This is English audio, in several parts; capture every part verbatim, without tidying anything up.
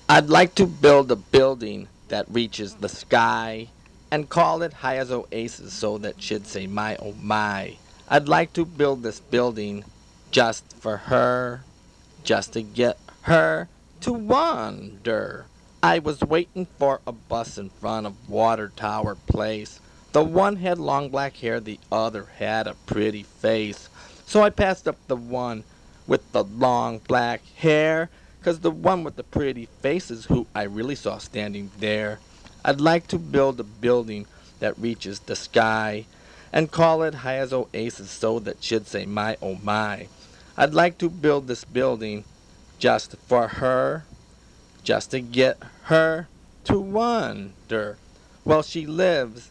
I'd like to build a building that reaches the sky and call it high as oasis so that she'd say my oh my. I'd like to build this building just for her, just to get her to wonder. I was waiting for a bus in front of Water Tower Place. The one had long black hair, the other had a pretty face. So I passed up the one with the long black hair, 'cause the one with the pretty face is who I really saw standing there. I'd like to build a building that reaches the sky and call it high as oasis so that she'd say my oh my. I'd like to build this building just for her, just to get her to wonder. Well, she lives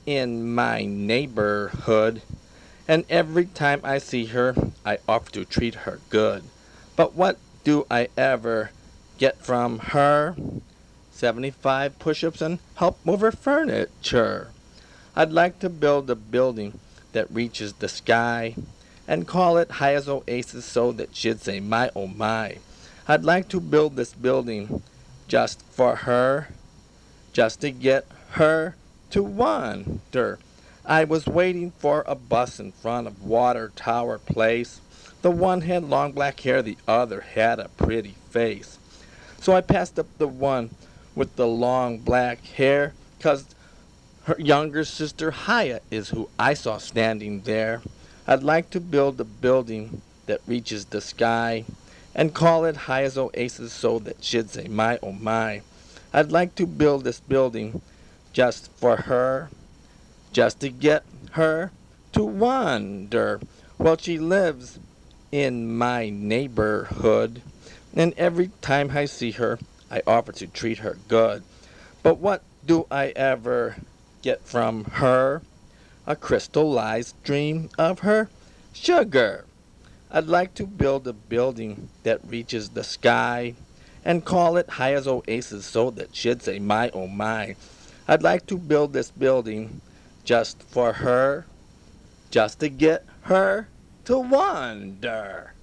in my neighborhood, and every time I see her, I offer to treat her good. But what do I ever get from her? seventy-five push-ups and help move her furniture. I'd like to build a building that reaches the sky and call it high as oasis so that she'd say my oh my. I'd like to build this building just for her, just to get her to wonder. I was waiting for a bus in front of Water Tower Place. The one had long black hair, the other had a pretty face. So I passed up the one with the long black hair, 'cause her younger sister Haya is who I saw standing there. I'd like to build a building that reaches the sky and call it high as oasis so that she'd say my oh my. I'd like to build this building just for her, just to get her to wonder. Well, she lives in my neighborhood, and every time I see her, I offer to treat her good. But what do I ever get from her? A crystallized dream of her sugar. I'd like to build a building that reaches the sky and call it high as oasis so that she'd say my oh my. I'd like to build this building just for her, just to get her to wonder.